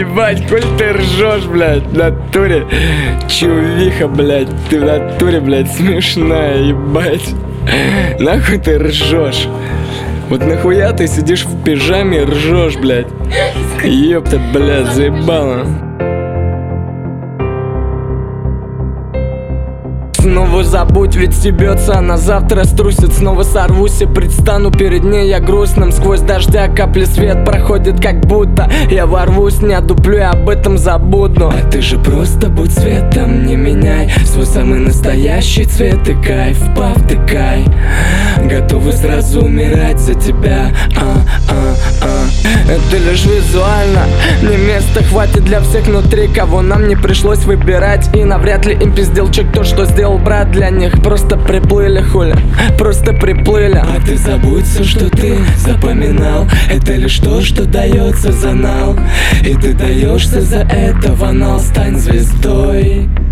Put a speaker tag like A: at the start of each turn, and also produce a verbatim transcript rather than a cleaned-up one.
A: Ебать, коль ты ржешь, блядь, в натуре. Чувиха, блядь, ты в натуре, блядь, смешная, ебать. Нахуй ты ржешь? Вот нахуя ты сидишь в пижаме и ржешь, блядь? Ёпта, блядь, заебало. Снова забудь, ведь стебется она завтра струсит. Снова сорвусь и предстану перед ней я грустным. Сквозь дождя капли свет проходит, как будто я ворвусь, не одуплю и об этом забуду. А ты же просто будь светом, не меняй свой самый настоящий цвет и кайф, повтыкай. Готовы сразу умирать за тебя, а, а, а. Это лишь визуально, мне места хватит для всех внутри, кого нам не пришлось выбирать. И навряд ли им пизделчик то, что сделал брат для них. Просто приплыли, хули, просто приплыли. А ты забудь все, что ты запоминал. Это лишь то, что дается за нал. И ты даешься за это в анал. Стань звездой.